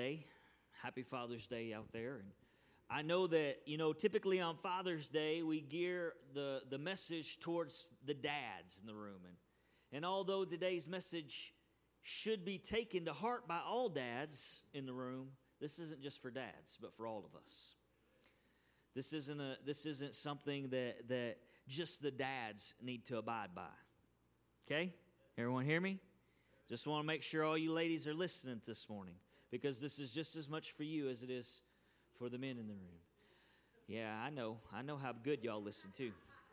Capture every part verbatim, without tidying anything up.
Day. Happy Father's Day out there. And I know that, you know, typically on Father's Day, we gear the, the message towards the dads in the room. And, and although today's message should be taken to heart by all dads in the room, this isn't just for dads, but for all of us. This isn't a this isn't something that, that just the dads need to abide by. Okay? Everyone hear me? Just want to make sure all you ladies are listening this morning, because this is just as much for you as it is for the men in the room. Yeah, I know. I know how good y'all listen too.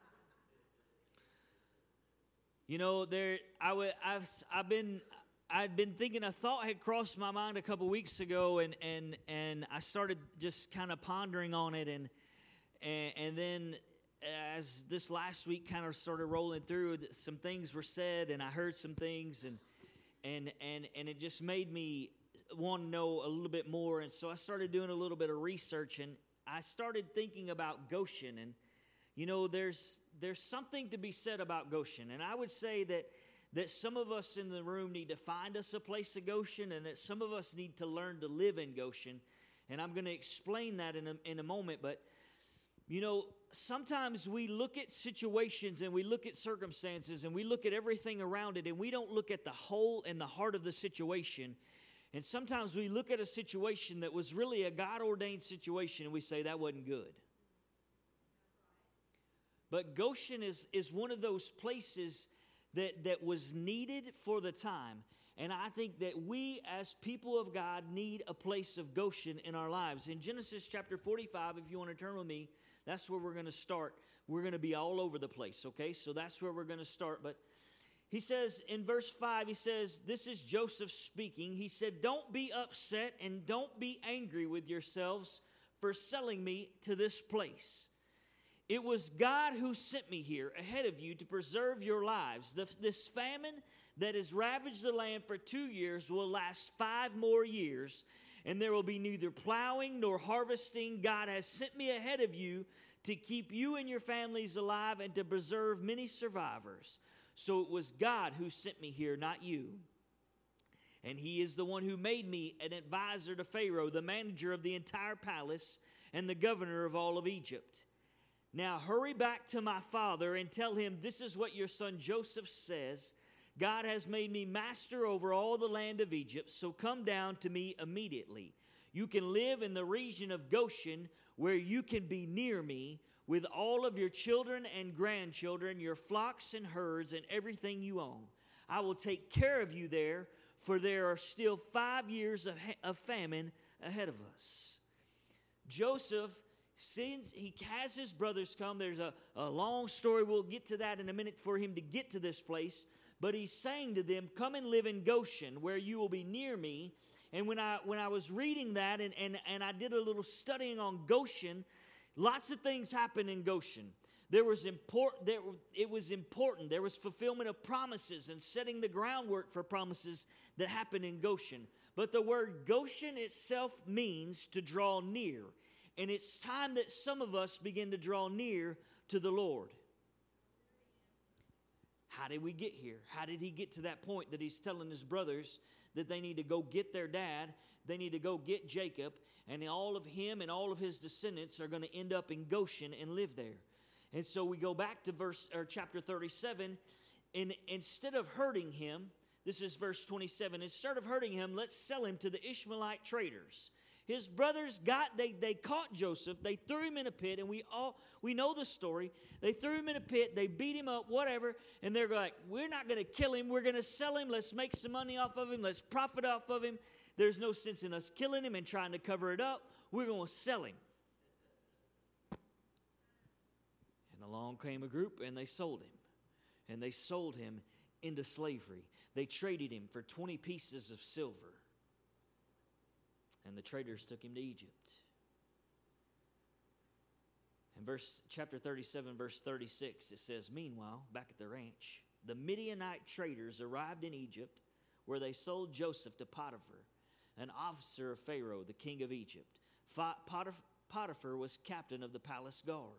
You know, there I w- I've I've been I'd been thinking, a thought had crossed my mind a couple weeks ago, and and and I started just kind of pondering on it, and and, and then as this last week kind of started rolling through, some things were said, and I heard some things, and and and and it just made me want to know a little bit more. And so I started doing a little bit of research, and I started thinking about Goshen. And you know, there's there's something to be said about Goshen, and I would say that that some of us in the room need to find us a place of Goshen, and that some of us need to learn to live in Goshen. And I'm going to explain that in a, in a moment. But you know, sometimes we look at situations and we look at circumstances and we look at everything around it, and we don't look at the whole and the heart of the situation. And sometimes we look at a situation that was really a God-ordained situation, and we say that wasn't good. But Goshen is, is one of those places that, that was needed for the time. And I think that we as people of God need a place of Goshen in our lives. In Genesis chapter forty-five, if you want to turn with me, that's where we're going to start. We're going to be all over the place, okay? So that's where we're going to start. But he says in verse five, he says, this is Joseph speaking. He said, don't be upset and don't be angry with yourselves for selling me to this place. It was God who sent me here ahead of you to preserve your lives. The, this famine that has ravaged the land for two years will last five more years, and there will be neither plowing nor harvesting. God has sent me ahead of you to keep you and your families alive and to preserve many survivors. So it was God who sent me here, not you. And he is the one who made me an advisor to Pharaoh, the manager of the entire palace, and the governor of all of Egypt. Now hurry back to my father and tell him, this is what your son Joseph says. God has made me master over all the land of Egypt, so come down to me immediately. You can live in the region of Goshen, where you can be near me, with all of your children and grandchildren, your flocks and herds, and everything you own. I will take care of you there, for there are still five years of, ha- of famine ahead of us. Joseph, since he has his brothers come, there's a, a long story. We'll get to that in a minute for him to get to this place. But he's saying to them, come and live in Goshen, where you will be near me. And when I when I was reading that, and, and, and I did a little studying on Goshen, lots of things happened in Goshen. There was important. There it was important. There was fulfillment of promises and setting the groundwork for promises that happened in Goshen. But the word Goshen itself means to draw near, and it's time that some of us begin to draw near to the Lord. How did we get here? How did he get to that point that he's telling his brothers that they need to go get their dad, they need to go get Jacob, and all of him and all of his descendants are going to end up in Goshen and live there? And so we go back to verse or chapter thirty-seven, and instead of hurting him, this is verse twenty-seven, instead of hurting him, let's sell him to the Ishmaelite traders. His brothers got, they, they caught Joseph, they threw him in a pit, and we all, we know the story. They threw him in a pit, they beat him up, whatever, and they're like, we're not going to kill him, we're going to sell him, let's make some money off of him, let's profit off of him. There's no sense in us killing him and trying to cover it up. We're going to sell him. And along came a group, and they sold him. And they sold him into slavery. They traded him for twenty pieces of silver. And the traders took him to Egypt. In verse chapter thirty-seven, verse thirty-six, it says, meanwhile, back at the ranch, the Midianite traders arrived in Egypt, where they sold Joseph to Potiphar, an officer of Pharaoh, the king of Egypt. Potiphar was captain of the palace guard.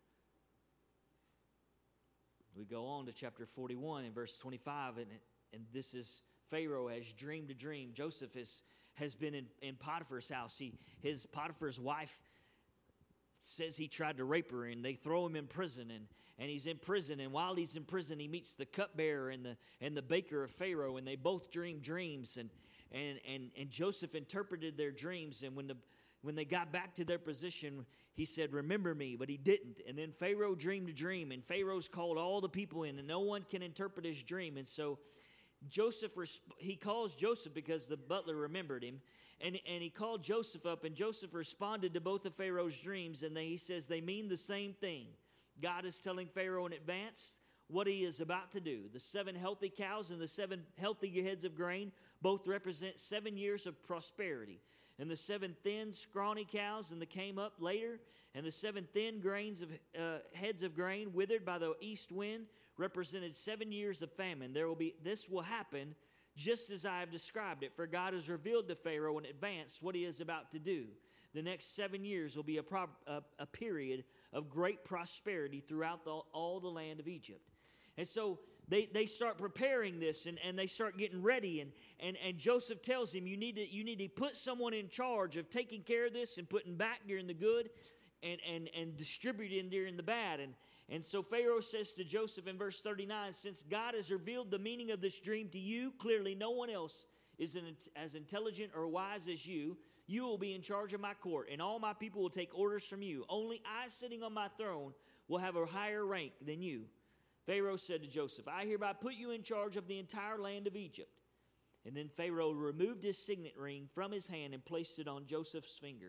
We go on to chapter forty-one in verse twenty-five, and, and this is Pharaoh has dreamed a dream. Joseph has has been in, in Potiphar's house. He, his Potiphar's wife says he tried to rape her, and they throw him in prison, and, and he's in prison, and while he's in prison, he meets the cupbearer and the and the baker of Pharaoh, and they both dream dreams, and and and, and Joseph interpreted their dreams, and when the when they got back to their position, he said, "Remember me," but he didn't. And then Pharaoh dreamed a dream, and Pharaoh's called all the people in, and no one can interpret his dream, and so Joseph, he calls Joseph because the butler remembered him, and, and he called Joseph up, and Joseph responded to both of Pharaoh's dreams, and they, he says they mean the same thing. God is telling Pharaoh in advance what he is about to do. The seven healthy cows and the seven healthy heads of grain both represent seven years of prosperity. And the seven thin, scrawny cows and the came up later, and the seven thin grains of uh, heads of grain withered by the east wind represented seven years of famine. There will be this will happen just as I have described it, for God has revealed to Pharaoh in advance what he is about to do. The next seven years will be a, pro, a, a period of great prosperity throughout the, all the land of Egypt. And so they, they start preparing this, and, and they start getting ready, and, and, and Joseph tells him, you need to you need to put someone in charge of taking care of this and putting back during the good and, and, and distributing during the bad. And, and so Pharaoh says to Joseph in verse thirty-nine, since God has revealed the meaning of this dream to you, clearly no one else is as intelligent or wise as you. You will be in charge of my court, and all my people will take orders from you. Only I, sitting on my throne, will have a higher rank than you. Pharaoh said to Joseph, I hereby put you in charge of the entire land of Egypt. And then Pharaoh removed his signet ring from his hand and placed it on Joseph's finger.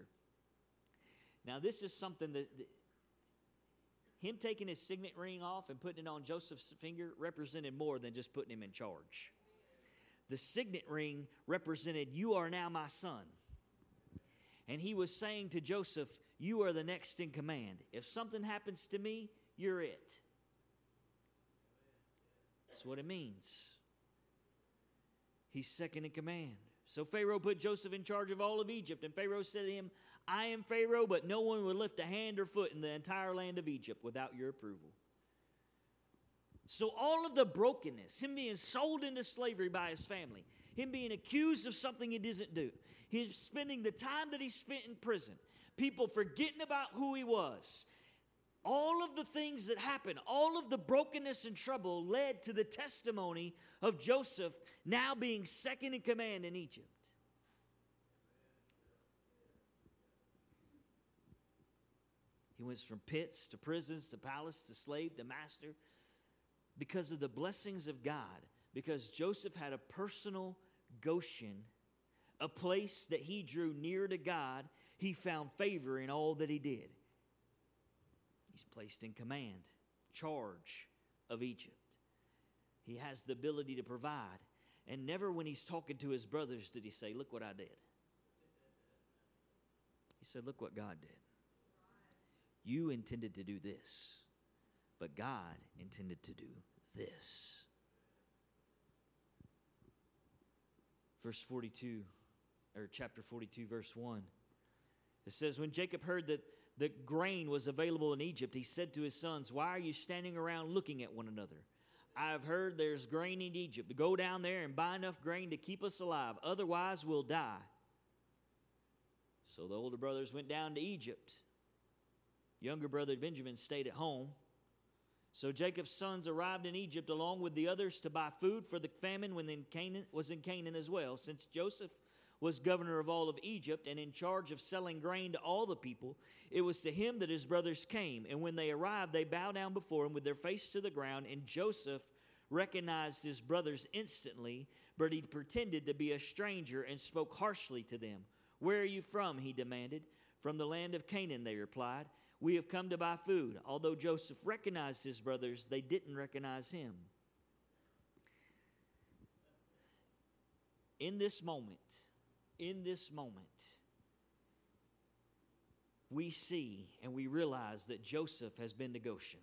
Now this is something that, that him taking his signet ring off and putting it on Joseph's finger represented more than just putting him in charge. The signet ring represented, you are now my son. And he was saying to Joseph, you are the next in command. If something happens to me, you're it. That's what it means. He's second in command. So Pharaoh put Joseph in charge of all of Egypt. And Pharaoh said to him, I am Pharaoh, but no one will lift a hand or foot in the entire land of Egypt without your approval. So all of the brokenness, him being sold into slavery by his family, him being accused of something he doesn't do, he's spending the time that he spent in prison, people forgetting about who he was, all of the things that happened, all of the brokenness and trouble led to the testimony of Joseph now being second in command in Egypt. He went from pits to prisons to palace to slave to master because of the blessings of God, because Joseph had a personal Goshen, a place that he drew near to God. He found favor in all that he did. He's placed in command, charge of Egypt. He has the ability to provide. And never when he's talking to his brothers did he say, look what I did. He said, look what God did. You intended to do this, but God intended to do this. Verse forty-two, or chapter forty-two, verse one. It says, when Jacob heard that the grain was available in Egypt, he said to his sons, why are you standing around looking at one another? I have heard there's grain in Egypt. Go down there and buy enough grain to keep us alive. Otherwise, we'll die. So the older brothers went down to Egypt. Younger brother Benjamin stayed at home. So Jacob's sons arrived in Egypt along with the others to buy food for the famine when in Canaan was in Canaan as well. Since Joseph was governor of all of Egypt and in charge of selling grain to all the people, it was to him that his brothers came. And when they arrived, they bowed down before him with their face to the ground. And Joseph recognized his brothers instantly, but he pretended to be a stranger and spoke harshly to them. Where are you from? He demanded. From the land of Canaan, they replied. We have come to buy food. Although Joseph recognized his brothers, they didn't recognize him. In this moment, in this moment, we see and we realize that Joseph has been to Goshen.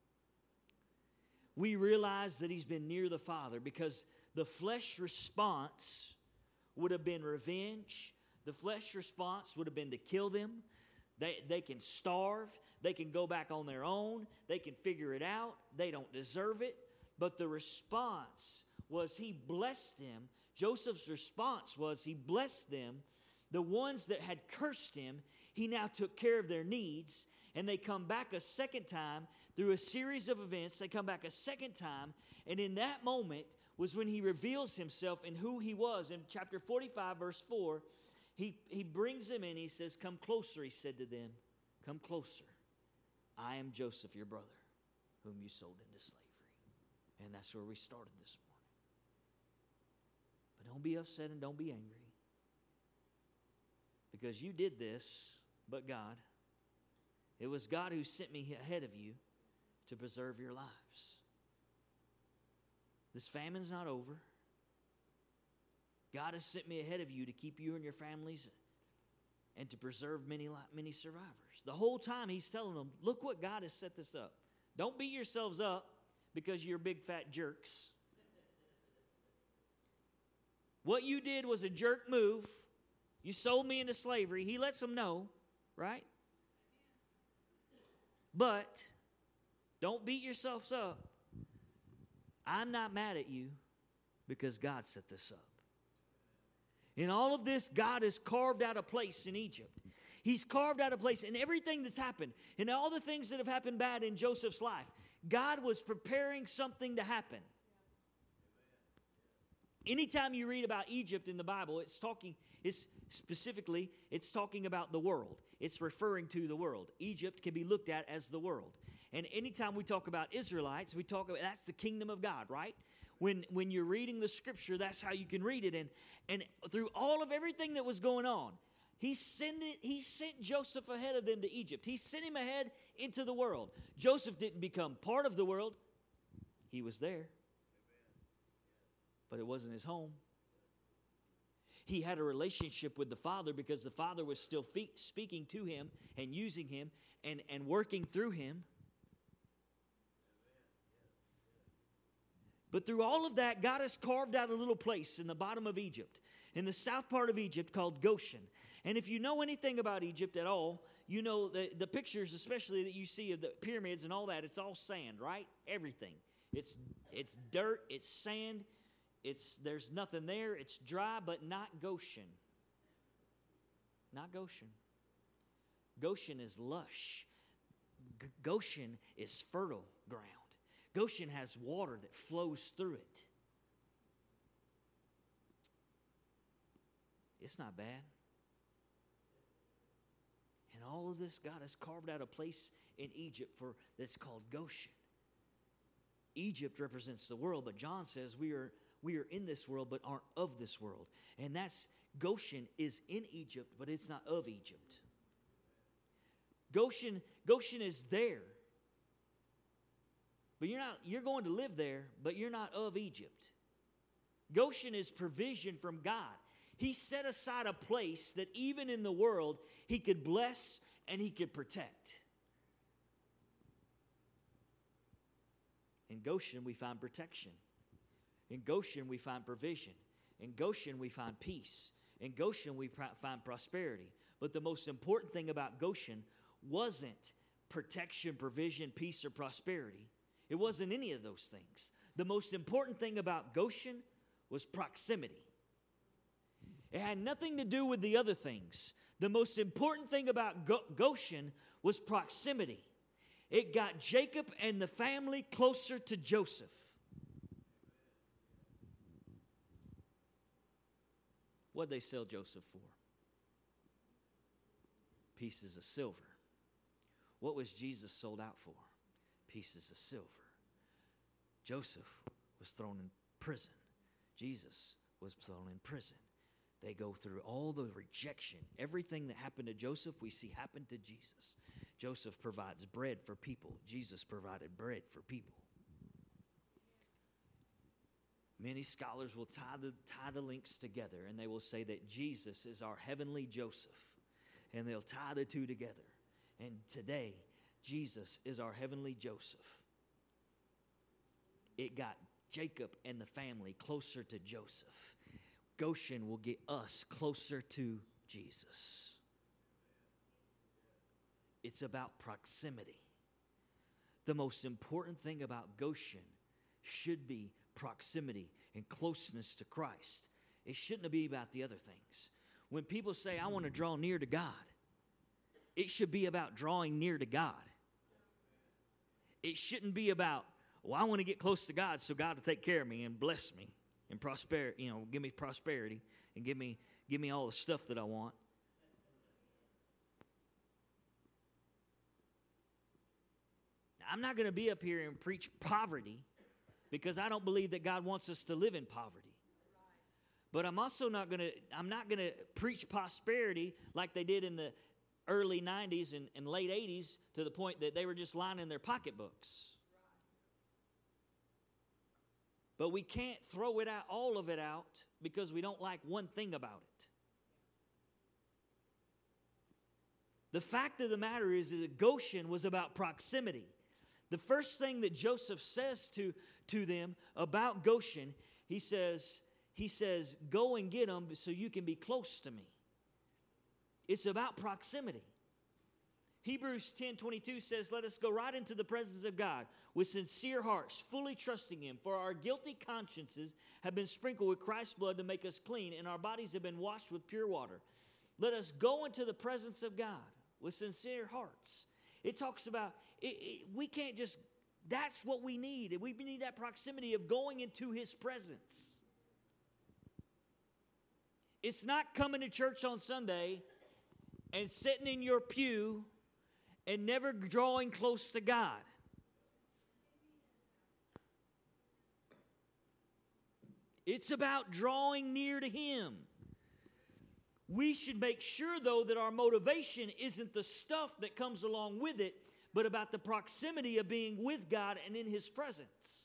We realize that he's been near the Father because the flesh response would have been revenge. The flesh response would have been to kill them. They, they can starve. They can go back on their own. They can figure it out. They don't deserve it. But the response was he blessed them Joseph's response was he blessed them. The ones that had cursed him, he now took care of their needs. And they come back a second time through a series of events. They come back a second time. And in that moment was when he reveals himself and who he was. In chapter forty-five, verse four, he, he brings them in. He says, come closer, he said to them. Come closer. I am Joseph, your brother, whom you sold into slavery. And that's where we started this morning. But don't be upset and don't be angry. Because you did this, but God. It was God who sent me ahead of you to preserve your lives. This famine's not over. God has sent me ahead of you to keep you and your families and to preserve many, many survivors. The whole time he's telling them, look what God has set this up. Don't beat yourselves up because you're big fat jerks. What you did was a jerk move. You sold me into slavery. He lets them know, right? But don't beat yourselves up. I'm not mad at you because God set this up. In all of this, God has carved out a place in Egypt. He's carved out a place in everything that's happened, in all the things that have happened bad in Joseph's life. God was preparing something to happen. Anytime you read about Egypt in the Bible, it's talking, it's specifically, it's talking about the world. It's referring to the world. Egypt can be looked at as the world. And anytime we talk about Israelites, we talk about, that's the kingdom of God, right? When, when you're reading the scripture, that's how you can read it. And, and through all of everything that was going on, he sent, it, he sent Joseph ahead of them to Egypt. He sent him ahead into the world. Joseph didn't become part of the world. He was there. But it wasn't his home. He had a relationship with the Father because the Father was still fe- speaking to him and using him and, and working through him. But through all of that, God has carved out a little place in the bottom of Egypt, in the south part of Egypt called Goshen. And if you know anything about Egypt at all, you know the, the pictures, especially that you see of the pyramids and all that, it's all sand, right? Everything. It's, it's dirt, it's sand. It's, there's nothing there. It's dry, but not Goshen. Not Goshen. Goshen is lush. G- Goshen is fertile ground. Goshen has water that flows through it. It's not bad. And all of this, God has carved out a place in Egypt for that's called Goshen. Egypt represents the world, but John says we are We are in this world, but aren't of this world. And that's, Goshen is in Egypt, but it's not of Egypt. Goshen, Goshen is there. But you're not, you're going to live there, but you're not of Egypt. Goshen is provision from God. He set aside a place that even in the world, he could bless and he could protect. In Goshen, we find protection. In Goshen, we find provision. In Goshen, we find peace. In Goshen, we find prosperity. But the most important thing about Goshen wasn't protection, provision, peace, or prosperity. It wasn't any of those things. The most important thing about Goshen was proximity. It had nothing to do with the other things. The most important thing about Go- Goshen was proximity. It got Jacob and the family closer to Joseph. What did they sell Joseph for? Pieces of silver. What was Jesus sold out for? Pieces of silver. Joseph was thrown in prison. Jesus was thrown in prison. They go through all the rejection. Everything that happened to Joseph, we see happen to Jesus. Joseph provides bread for people. Jesus provided bread for people. Many scholars will tie the, tie the links together, and they will say that Jesus is our heavenly Joseph, and they'll tie the two together. And today, Jesus is our heavenly Joseph. It got Jacob and the family closer to Joseph. Goshen will get us closer to Jesus. It's about proximity. The most important thing about Goshen should be proximity and closeness to Christ. it shouldn't be about the other things. When people say, I want to draw near to God, it should be about drawing near to God. It shouldn't be about, well, I want to get close to God so God will take care of me and bless me and prosperity, you know, give me prosperity and give me give me all the stuff that I want. I'm not going to be up here and preach poverty because I don't believe that God wants us to live in poverty. But I'm also not going to I'm not going to preach prosperity like they did in the early nineties and, and late eighties to the point that they were just lining their pocketbooks. But we can't throw it out, all of it out, because we don't like one thing about it. The fact of the matter is, is that Goshen was about proximity. The first thing that Joseph says to, to them about Goshen, he says, he says, go and get them so you can be close to me. It's about proximity. Hebrews ten twenty-two says, let us go right into the presence of God with sincere hearts, fully trusting Him. For our guilty consciences have been sprinkled with Christ's blood to make us clean, and our bodies have been washed with pure water. Let us go into the presence of God with sincere hearts. It talks about, it, it, we can't just, that's what we need. We need that proximity of going into His presence. It's not coming to church on Sunday and sitting in your pew and never drawing close to God. It's about drawing near to Him. We should make sure, though, that our motivation isn't the stuff that comes along with it, but about the proximity of being with God and in His presence.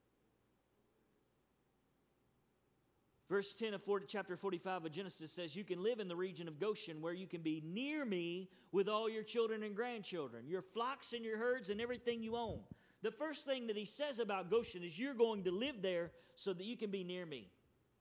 Verse ten of chapter forty-five of Genesis says, you can live in the region of Goshen where you can be near me with all your children and grandchildren, your flocks and your herds and everything you own. The first thing that he says about Goshen is you're going to live there so that you can be near me.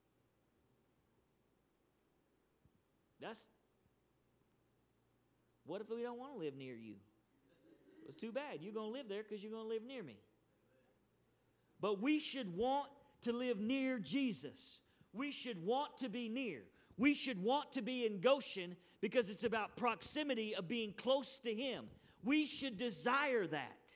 That's, what if we don't want to live near you? It's too bad. You're going to live there because you're going to live near me. But we should want to live near Jesus. We should want to be near. We should want to be in Goshen because it's about proximity of being close to Him. We should desire that.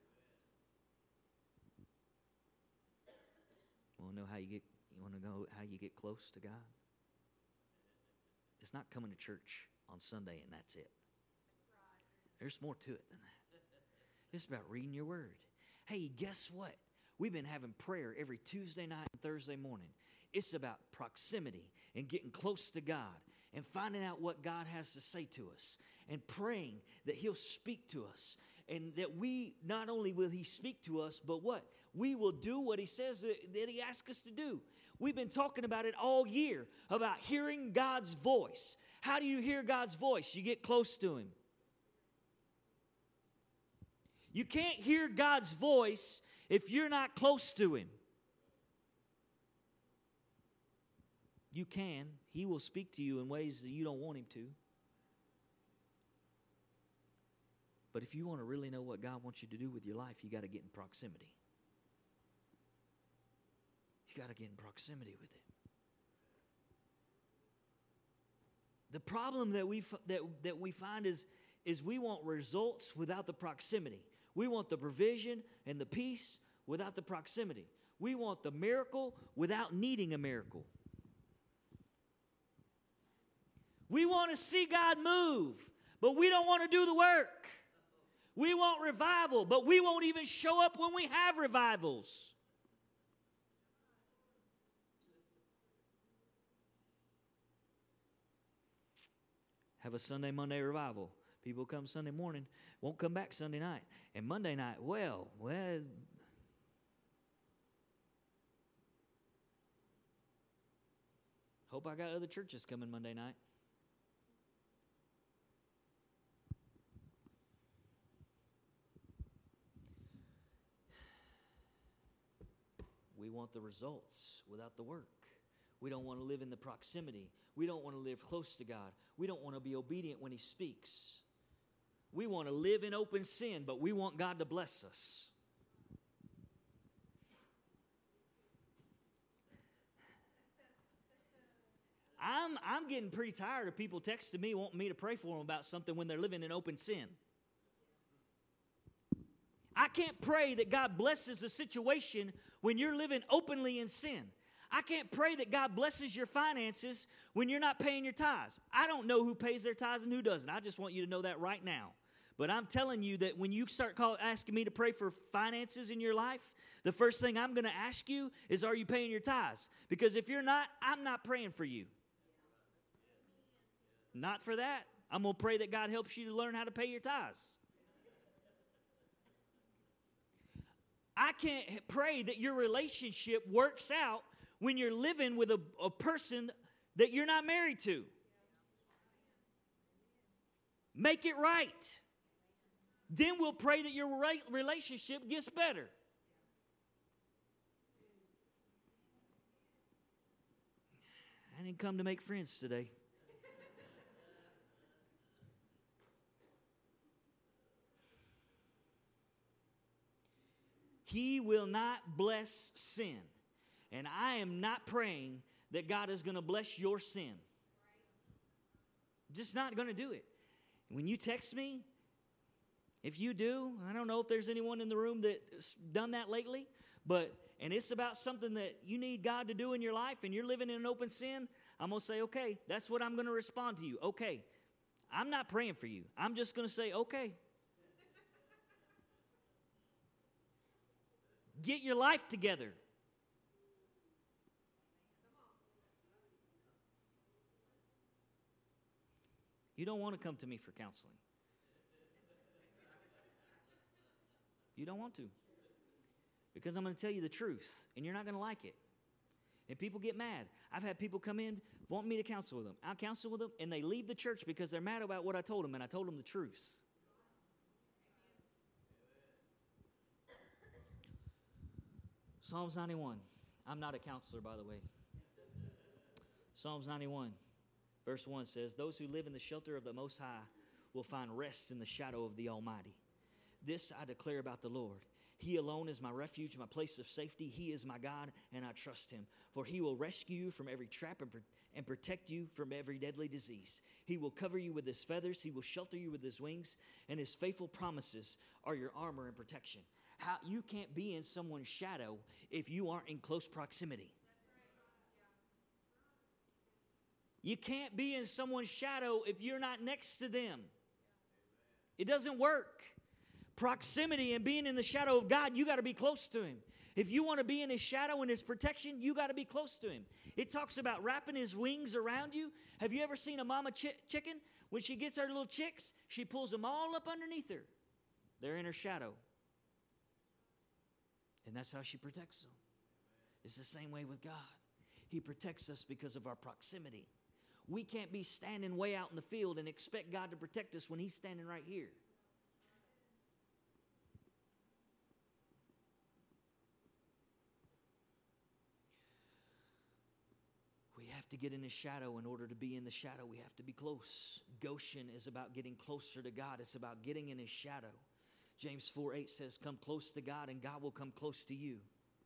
Want to know how you get? You want to know how you get close to God? It's not coming to church on Sunday and that's it. There's more to it than that. It's about reading your Word. Hey, guess what? We've been having prayer every Tuesday night and Thursday morning. It's about proximity and getting close to God and finding out what God has to say to us and praying that He'll speak to us and that we, not only will He speak to us, but what? We will do what He says that He asks us to do. We've been talking about it all year, about hearing God's voice. How do you hear God's voice? You get close to Him. You can't hear God's voice if you're not close to Him. You can. He will speak to you in ways that you don't want Him to. But if you want to really know what God wants you to do with your life, you got to get in proximity. You got to get in proximity with Him. The problem that we that that we find is is we want results without the proximity. We want the provision and the peace without the proximity. We want the miracle without needing a miracle. We want to see God move, but we don't want to do the work. We want revival, but we won't even show up when we have revivals. Have a Sunday, Monday revival. People come Sunday morning, won't come back Sunday night. And Monday night, well, well, hope I got other churches coming Monday night. We want the results without the work. We don't want to live in the proximity. We don't want to live close to God. We don't want to be obedient when He speaks. We want to live in open sin, but we want God to bless us. I'm, I'm getting pretty tired of people texting me wanting me to pray for them about something when they're living in open sin. I can't pray that God blesses a situation when you're living openly in sin. I can't pray that God blesses your finances when you're not paying your tithes. I don't know who pays their tithes and who doesn't. I just want you to know that right now. But I'm telling you that when you start call, asking me to pray for finances in your life, the first thing I'm going to ask you is, are you paying your tithes? Because if you're not, I'm not praying for you. Not for that. I'm going to pray that God helps you to learn how to pay your tithes. I can't pray that your relationship works out when you're living with a, a person that you're not married to. Make it right. Then we'll pray that your relationship gets better. I didn't come to make friends today. He will not bless sin. And I am not praying that God is going to bless your sin. Just not going to do it. When you text me, if you do, I don't know if there's anyone in the room that's done that lately, but and it's about something that you need God to do in your life and you're living in an open sin, I'm going to say, okay, that's what I'm going to respond to you. Okay. I'm not praying for you. I'm just going to say, okay. Get your life together. You don't want to come to me for counseling. You don't want to. Because I'm going to tell you the truth, and you're not going to like it. And people get mad. I've had people come in, want me to counsel with them. I'll counsel with them, and they leave the church because they're mad about what I told them, and I told them the truth. Psalms ninety-one. I'm not a counselor, by the way. Psalms ninety-one, verse one says, those who live in the shelter of the Most High will find rest in the shadow of the Almighty. This I declare about the Lord. He alone is my refuge, my place of safety. He is my God, and I trust him. For he will rescue you from every trap and, pro- and protect you from every deadly disease. He will cover you with his feathers. He will shelter you with his wings. And his faithful promises are your armor and protection. How, you can't be in someone's shadow if you aren't in close proximity. You can't be in someone's shadow if you're not next to them. It doesn't work. Proximity and being in the shadow of God, you got to be close to him. If you want to be in his shadow and his protection, you got to be close to him. It talks about wrapping his wings around you. Have you ever seen a mama chi- chicken? When she gets her little chicks, she pulls them all up underneath her. They're in her shadow. And that's how she protects them. It's the same way with God. He protects us because of our proximity. We can't be standing way out in the field and expect God to protect us when he's standing right here. We have to get in his shadow. In order to be in the shadow, we have to be close. Goshen is about getting closer to God. It's about getting in his shadow. James four eight says, come close to God and God will come close to you.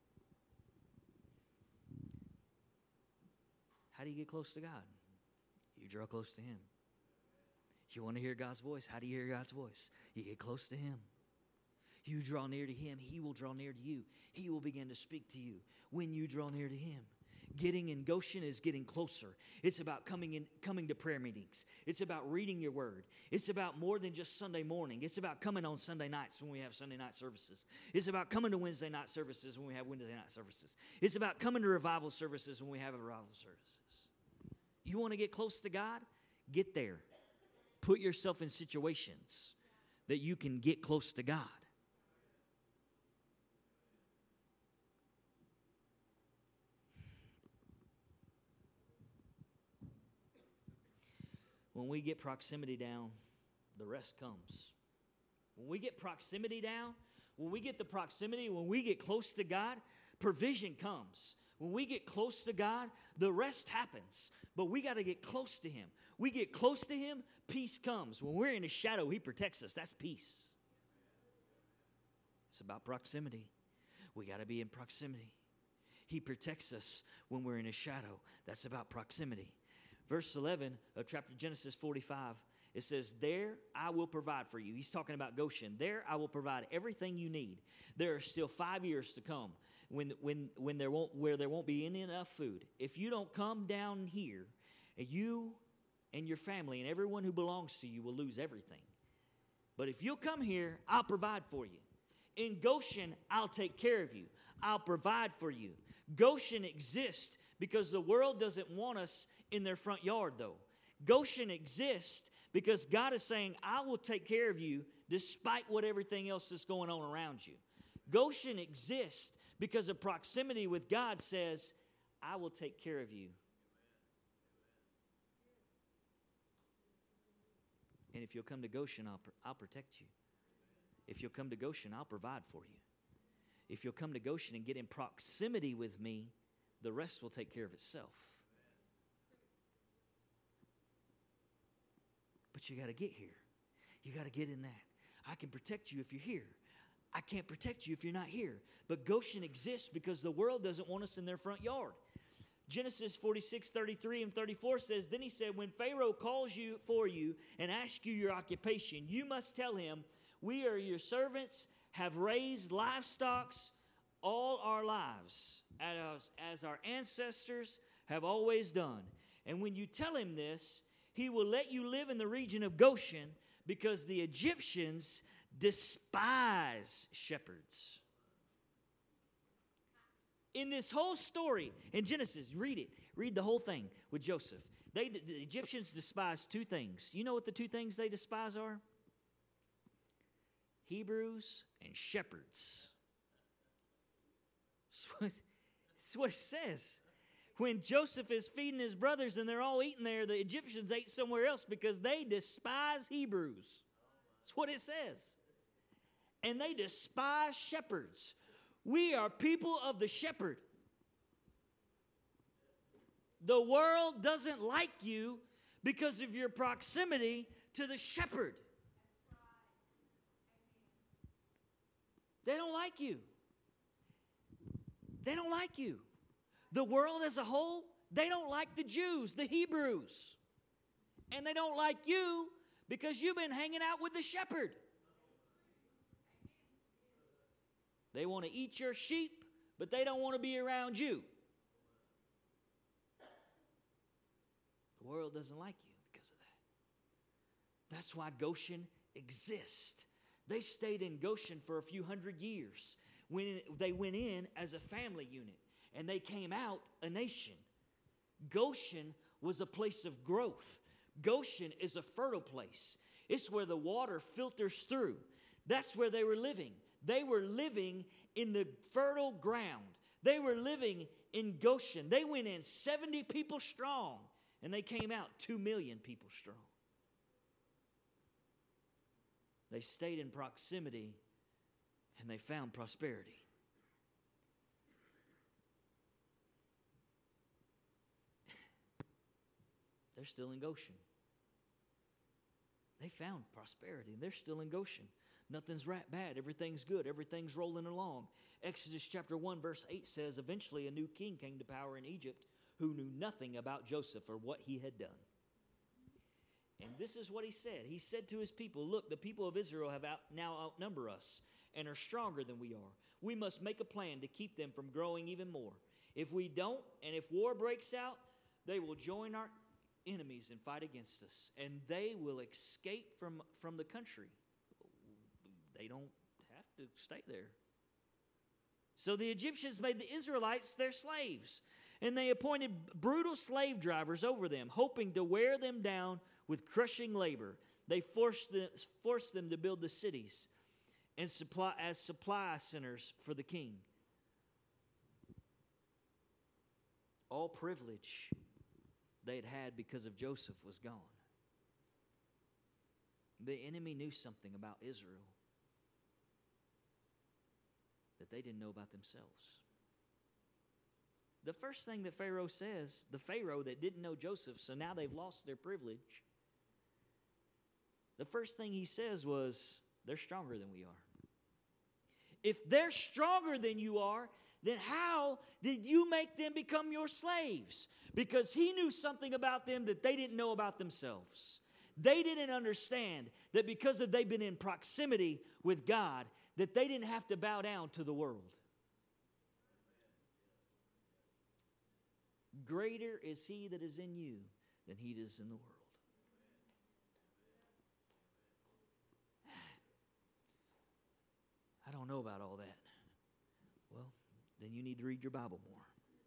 How do you get close to God? You draw close to him. You want to hear God's voice? How do you hear God's voice? You get close to him. You draw near to him, he will draw near to you. He will begin to speak to you when you draw near to him. Getting in Goshen is getting closer. It's about coming in, coming to prayer meetings. It's about reading your word. It's about more than just Sunday morning. It's about coming on Sunday nights when we have Sunday night services. It's about coming to Wednesday night services when we have Wednesday night services. It's about coming to revival services when we have revival services. You want to get close to God? Get there. Put yourself in situations that you can get close to God. When we get proximity down, the rest comes. When we get proximity down, when we get the proximity, when we get close to God, provision comes. When we get close to God, the rest happens. But we got to get close to him. We get close to him, peace comes. When we're in his shadow, he protects us. That's peace. It's about proximity. We got to be in proximity. He protects us when we're in his shadow. That's about proximity. Verse eleven of chapter Genesis forty-five, it says, there I will provide for you. He's talking about Goshen. There I will provide everything you need. There are still five years to come when, when, when there won't, where there won't be any enough food. If you don't come down here, you and your family and everyone who belongs to you will lose everything. But if you'll come here, I'll provide for you. In Goshen, I'll take care of you. I'll provide for you. Goshen exists because the world doesn't want us in their front yard, though. Goshen exists because God is saying, I will take care of you despite what everything else is going on around you. Goshen exists because of proximity with God says, I will take care of you. And if you'll come to Goshen, I'll, I'll protect you. If you'll come to Goshen, I'll provide for you. If you'll come to Goshen and get in proximity with me, the rest will take care of itself. But you got to get here. You got to get in that. I can protect you if you're here. I can't protect you if you're not here. But Goshen exists because the world doesn't want us in their front yard. Genesis forty-six, thirty-three and thirty-four says, then he said, when Pharaoh calls you for you and asks you your occupation, you must tell him, we are your servants, have raised livestock all our lives, as, as our ancestors have always done. And when you tell him this, he will let you live in the region of Goshen because the Egyptians despise shepherds. In this whole story, in Genesis, read it. Read the whole thing with Joseph. They, the Egyptians despise two things. You know what the two things they despise are? Hebrews and shepherds. That's what, that's what it says. When Joseph is feeding his brothers and they're all eating there, the Egyptians ate somewhere else because they despise Hebrews. That's what it says. And they despise shepherds. We are people of the shepherd. The world doesn't like you because of your proximity to the shepherd. They don't like you. They don't like you. The world as a whole, they don't like the Jews, the Hebrews. And they don't like you because you've been hanging out with the shepherd. They want to eat your sheep, but they don't want to be around you. The world doesn't like you because of that. That's why Goshen exists. They stayed in Goshen for a few hundred years. When they went in as a family unit, and they came out a nation. Goshen was a place of growth. Goshen is a fertile place. It's where the water filters through. That's where they were living. They were living in the fertile ground. They were living in Goshen. They went in seventy people strong, and they came out two million people strong. They stayed in proximity, and they found prosperity. They're still in Goshen. They found prosperity, and they're still in Goshen. Nothing's right bad. Everything's good. Everything's rolling along. Exodus chapter one, verse eight says, eventually a new king came to power in Egypt who knew nothing about Joseph or what he had done. And this is what he said. He said to his people, look, the people of Israel have out, now outnumber us and are stronger than we are. We must make a plan to keep them from growing even more. If we don't, and if war breaks out, they will join our enemies and fight against us, and they will escape from, from the country. They don't have to stay there. So the Egyptians made the Israelites their slaves, and they appointed brutal slave drivers over them, hoping to wear them down with crushing labor. They forced them, forced them to build the cities and supply as supply centers for the king. All privilege they had had because of Joseph was gone. The enemy knew something about Israel that they didn't know about themselves. The first thing that Pharaoh says, the Pharaoh that didn't know Joseph, so now they've lost their privilege. The first thing he says was, they're stronger than we are. If they're stronger than you are, then how did you make them become your slaves? Because he knew something about them that they didn't know about themselves. They didn't understand that because of they've been in proximity with God, that they didn't have to bow down to the world. Greater is he that is in you than he that is in the world. I don't know about all that. Well, then you need to read your Bible more.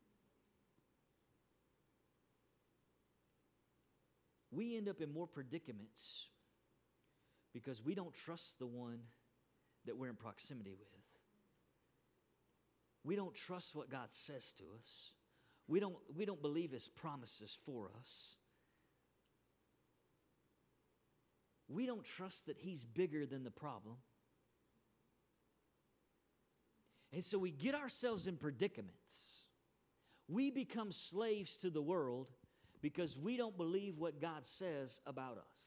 We end up in more predicaments because we don't trust the one that we're in proximity with. We don't trust what God says to us. We don't, we don't believe his promises for us. We don't trust that he's bigger than the problem. And so we get ourselves in predicaments. We become slaves to the world because we don't believe what God says about us.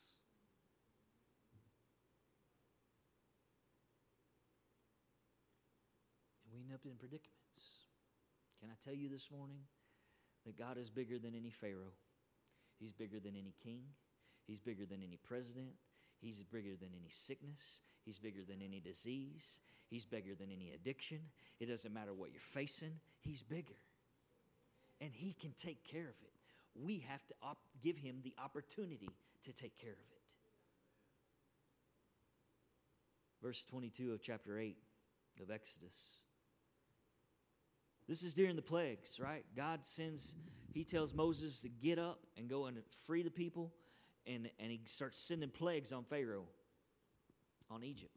And we end up in predicaments. Can I tell you this morning that God is bigger than any Pharaoh? He's bigger than any king. He's bigger than any president. He's bigger than any sickness. He's bigger than any disease. He's bigger than any addiction. It doesn't matter what you're facing. He's bigger. And he can take care of it. We have to op- give him the opportunity to take care of it. Verse twenty-two of chapter eight of Exodus. This is during the plagues, right? God sends, he tells Moses to get up and go and free the people. And, and he starts sending plagues on Pharaoh, on Egypt.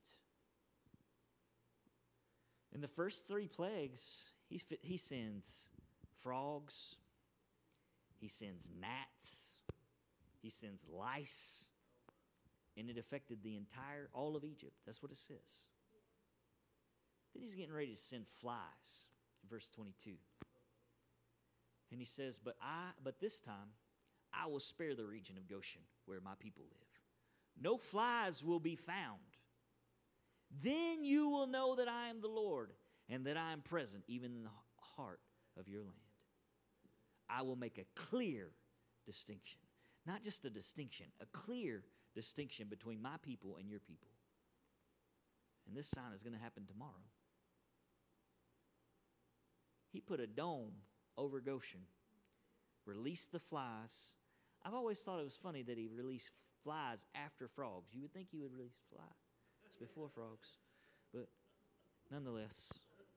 In the first three plagues, he, he sends frogs, he sends gnats, he sends lice, and it affected the entire, all of Egypt. That's what it says. Then he's getting ready to send flies, in verse twenty-two. And he says, but I, but this time, I will spare the region of Goshen where my people live. No flies will be found. Then you will know that I am the Lord and that I am present even in the heart of your land. I will make a clear distinction. Not just a distinction, a clear distinction between my people and your people. And this sign is going to happen tomorrow. He put a dome over Goshen, released the flies. I've always thought it was funny that he released flies after frogs. You would think he would release flies before frogs, but nonetheless.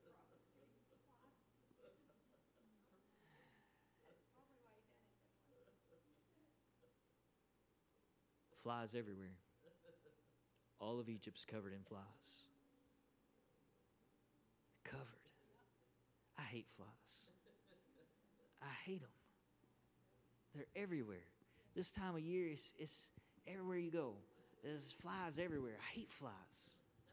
Flies everywhere. All of Egypt's covered in flies. Covered. I hate flies. I hate them. They're everywhere. This time of year, it's, it's everywhere you go. There's flies everywhere. I hate flies.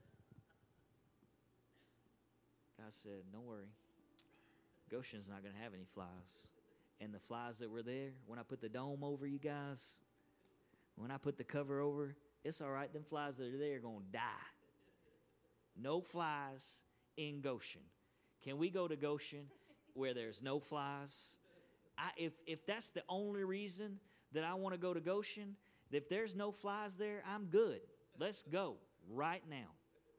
God said, don't worry. Goshen's not going to have any flies. And the flies that were there, when I put the dome over you guys, when I put the cover over, it's all right. Them flies that are there are going to die. No flies in Goshen. Can we go to Goshen where there's no flies? I, if, if that's the only reason that I want to go to Goshen, if there's no flies there, I'm good. Let's go right now.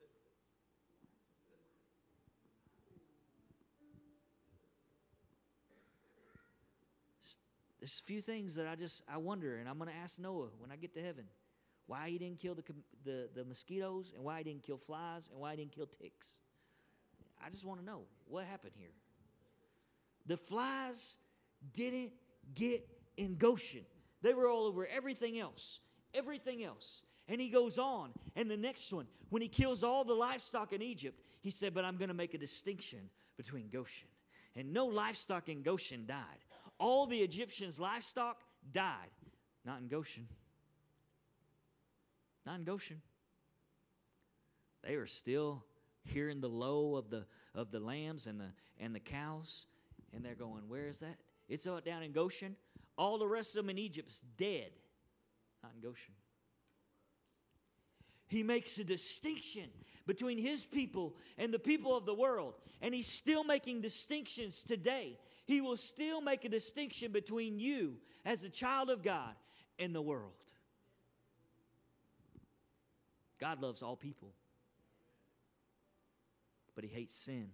There's a few things that I just, I wonder, and I'm going to ask Noah when I get to heaven, why he didn't kill the, the, the mosquitoes, and why he didn't kill flies, and why he didn't kill ticks. I just want to know what happened here. The flies didn't get in Goshen. They were all over everything else. Everything else. And he goes on. And the next one, when he kills all the livestock in Egypt, he said, but I'm going to make a distinction between Goshen. And no livestock in Goshen died. All the Egyptians' livestock died. Not in Goshen. Not in Goshen. They were still hearing the low of the of the lambs and the and the cows. And they're going, where is that? It's out down in Goshen. All the rest of them in Egypt's dead. Not in Goshen. He makes a distinction between His people and the people of the world. And He's still making distinctions today. He will still make a distinction between you as a child of God and the world. God loves all people, but He hates sin.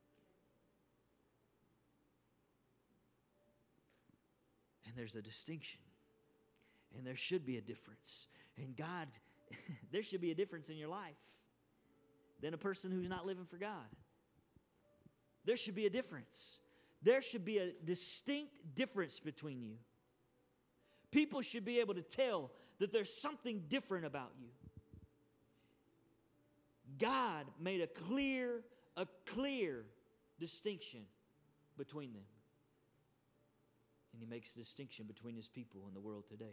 And there's a distinction. And there should be a difference. And God, there should be a difference in your life than a person who's not living for God. There should be a difference. There should be a distinct difference between you. People should be able to tell that there's something different about you. God made a clear, a clear distinction between them. And He makes a distinction between His people and the world today.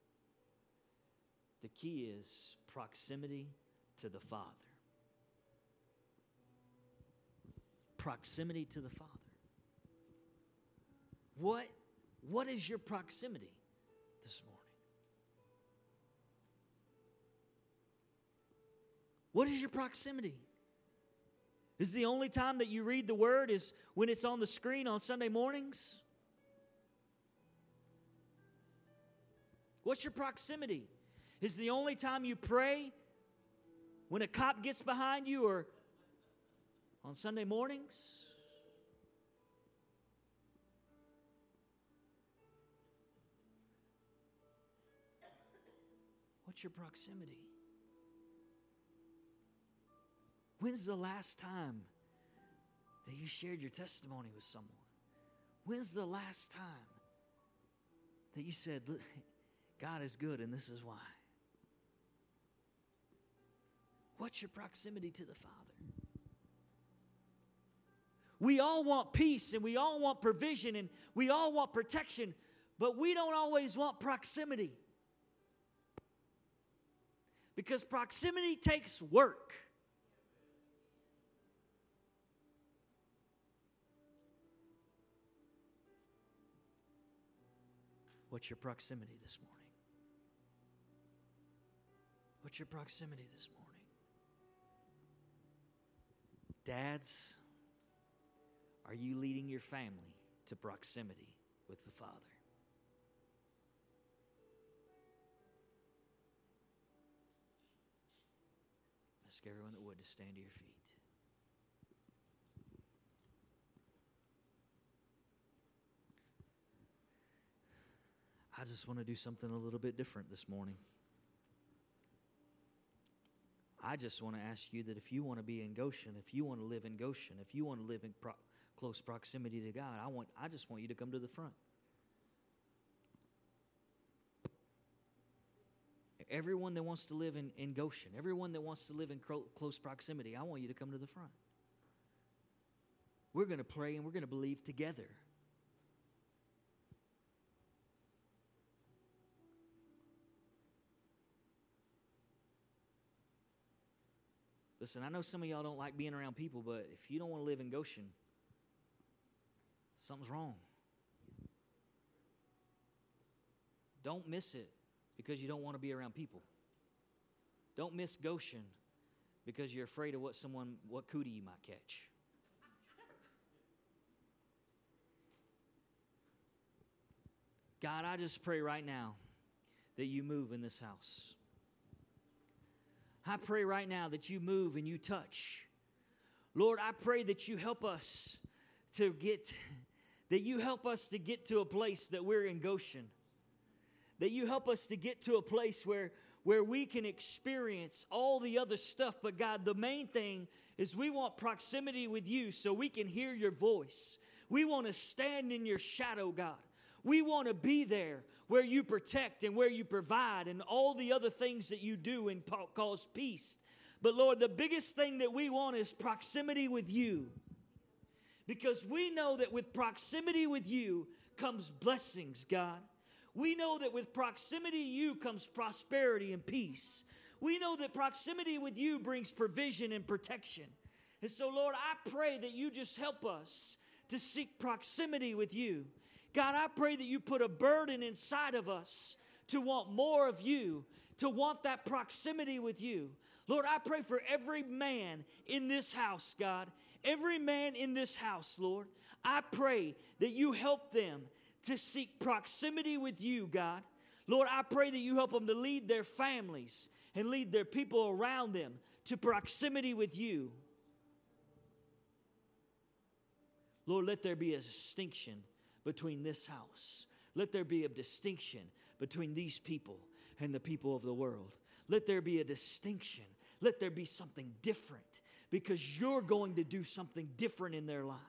The key is proximity to the Father. Proximity to the Father. What, what is your proximity this morning? What is your proximity? Is the only time that you read the Word is when it's on the screen on Sunday mornings? What's your proximity? Is the only time you pray when a cop gets behind you or on Sunday mornings? What's your proximity? When's the last time that you shared your testimony with someone? When's the last time that you said, God is good and this is why? What's your proximity to the Father? We all want peace and we all want provision and we all want protection, but we don't always want proximity. Because proximity takes work. What's your proximity this morning? What's your proximity this morning? Dads, are you leading your family to proximity with the Father? Ask everyone that would to stand to your feet. I just want to do something a little bit different this morning. I just want to ask you that if you want to be in Goshen, if you want to live in Goshen, if you want to live in pro- close proximity to God, I want, I just want you to come to the front. Everyone that wants to live in, in Goshen, everyone that wants to live in cro- close proximity, I want you to come to the front. We're going to pray and we're going to believe together. Listen, I know some of y'all don't like being around people, but if you don't want to live in Goshen, something's wrong. Don't miss it because you don't want to be around people. Don't miss Goshen because you're afraid of what someone, what cootie you might catch. God, I just pray right now that you move in this house. I pray right now that you move and you touch. Lord, I pray that you help us to get, that you help us to get to a place that we're in Goshen. That you help us to get to a place where, where we can experience all the other stuff. But God, the main thing is we want proximity with you so we can hear your voice. We want to stand in your shadow, God. We want to be there where you protect and where you provide and all the other things that you do and cause peace. But Lord, the biggest thing that we want is proximity with you. Because we know that with proximity with you comes blessings, God. We know that with proximity to you comes prosperity and peace. We know that proximity with you brings provision and protection. And so, Lord, I pray that you just help us to seek proximity with you. God, I pray that you put a burden inside of us to want more of you, to want that proximity with you. Lord, I pray for every man in this house, God. Every man in this house, Lord. I pray that you help them to seek proximity with you, God. Lord, I pray that you help them to lead their families and lead their people around them to proximity with you. Lord, let there be a distinction between this house. Let there be a distinction between these people and the people of the world. Let there be a distinction. Let there be something different, because you're going to do something different in their lives.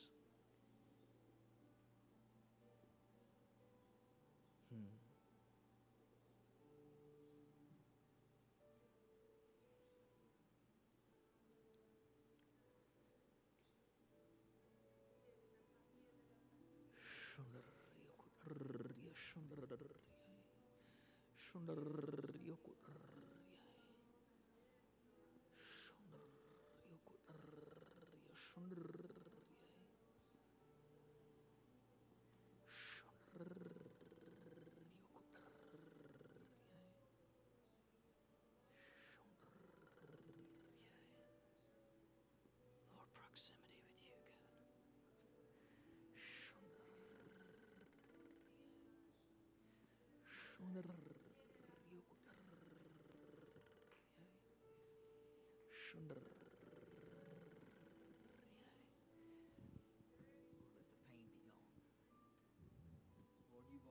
Hmm. Lord, proximity with you, God.